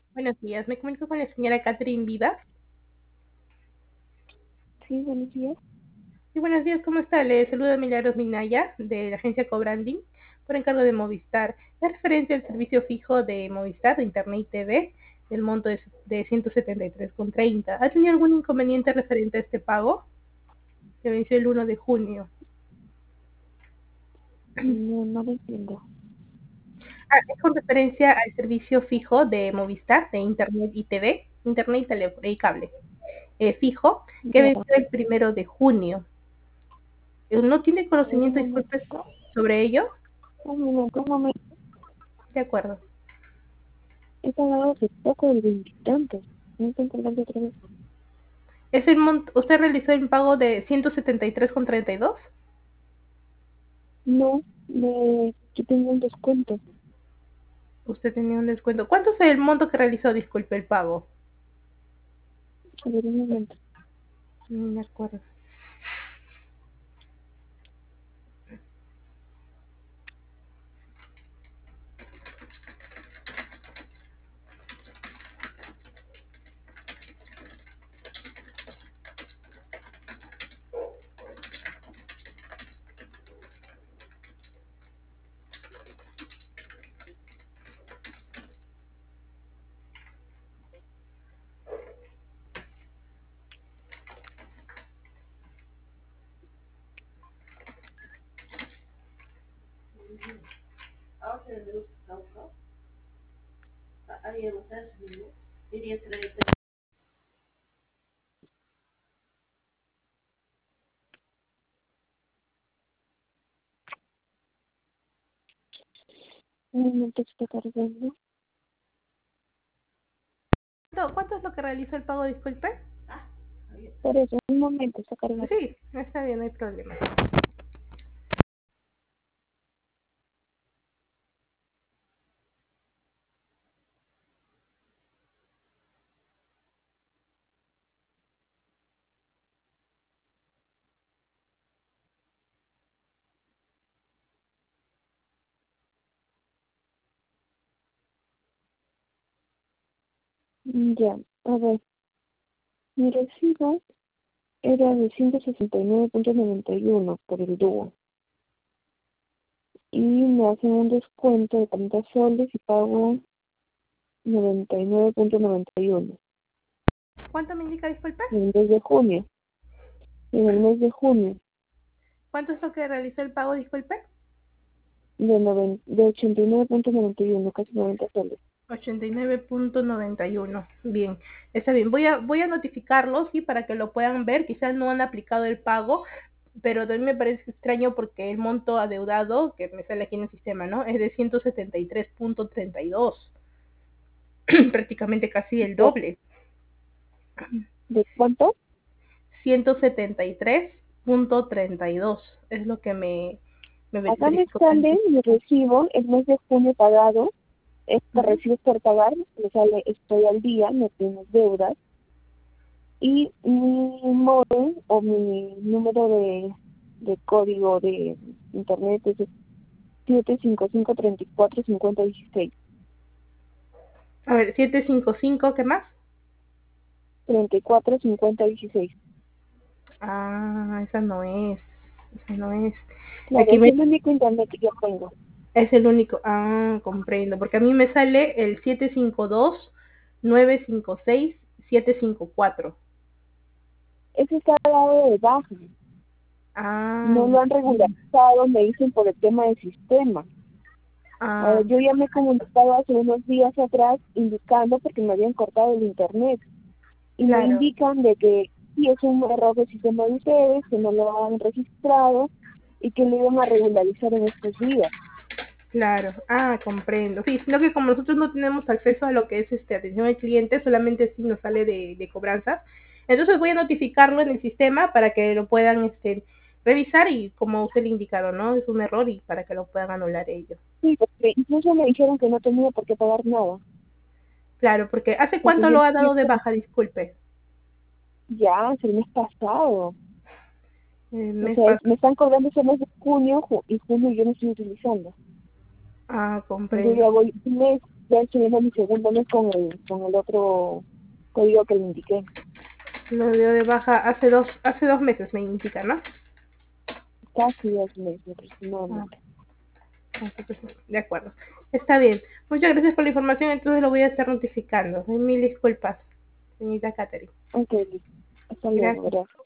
Buenos días, me comunico con la señora Catherine Vivas. Sí, buenos días. Sí, buenos días, ¿cómo está? Le saluda Milagros Minaya de la agencia Cobranding por encargo de Movistar. Es referente al servicio fijo de Movistar de Internet y TV del monto de 173,30. ¿Ha tenido algún inconveniente referente a este pago? Que venció el 1 de junio. No, no lo entiendo. Es con referencia al servicio fijo de Movistar de Internet y TV, Internet y teléfono y cable. Fijo, que Ya, venció el 1 de junio. ¿No tiene a ver, un conocimiento, disculpe, momentito. sobre ello? Un momento. De acuerdo. He pagado hace poco el veintitantos. No estoy colgando otra vez. ¿Usted realizó el pago de 173,32? No, yo tengo un descuento. Usted tenía un descuento. ¿Cuánto es el monto que realizó? Disculpe, el pago. A ver, un momento. De acuerdo. Un momento que está cargando. ¿Cuánto es lo que realizó el pago? Disculpe. Por eso, un momento, está cargando. Sí, está bien, no hay problema. Ya, a ver. Mi recibo era de 169,91 por el dúo. Y me hacen un descuento de 30 soles y pago 99,91 ¿Cuánto me indica? Disculpe. en el mes de junio. En el mes de junio, ¿Cuánto es lo que realizó el pago? Disculpe. de 89,91, casi 90 soles. 89,91. Bien, está bien. Voy a notificarlos, ¿sí? Para que lo puedan ver. Quizás no han aplicado el pago, pero también me parece extraño porque el monto adeudado que me sale aquí en el sistema, ¿no? Es de 173,32. Prácticamente casi el ¿De, doble. de cuánto? 173,32 es lo que me Acá me verificó el sale mi sistema. recibo, el mes de junio pagado, este Ujú. recibo por pagar, me sale estoy al día, no tengo deudas, y mi módem o mi número de código de internet es 755-34-50-16. A ver, 755, ¿qué más? 34-50-16. Ah, esa no es. Esa no es. Claro, Aquí es me el único internet que yo tengo. Es el único. Ah, comprendo. Porque a mí me sale el 752-956-754. Ese está dado de baja. Ah, No lo han regularizado, me dicen por el tema del sistema. Ahora, ah, yo ya me he comunicado hace unos días atrás indicando porque me habían cortado el internet y me claro, indican de que sí es un error del sistema de ustedes, que no lo han registrado y que lo iban a regularizar en estos días. claro. Ah, comprendo. Sí, sino que como nosotros no tenemos acceso a lo que es atención al cliente, solamente sí nos sale de cobranzas. Entonces voy a notificarlo en el sistema para que lo puedan revisar y como usted le ha indicado, ¿no? Es un error y para que lo puedan anular ellos. Sí, porque incluso me dijeron que no tenía por qué pagar nada, Claro, porque ¿hace porque cuánto yo lo ha dado de estoy baja? Disculpe. ya hace el mes pasado. El O mes sea, pasado. me están cobrando ese mes de junio y junio yo no estoy utilizando. Ah, Entonces comprendo. ya voy un mes, ya estoy en mi segundo mes con el otro código que le indiqué. Lo dio de baja hace 2 meses, me indica, ¿no? Casi 2 meses Ah, aproximadamente. de acuerdo. Está bien. Muchas gracias por la información, entonces lo voy a estar notificando. Mil disculpas, señorita Catherine. Ok, listo. Hasta luego, Gracias. gracias.